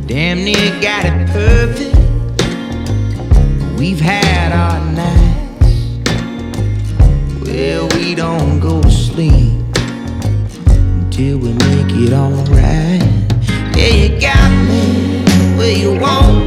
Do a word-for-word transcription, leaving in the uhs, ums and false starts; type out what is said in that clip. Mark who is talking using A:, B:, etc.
A: damn near got it perfect. We've had our nights where we don't go to sleep until we make it alright. Yeah, you got me where you want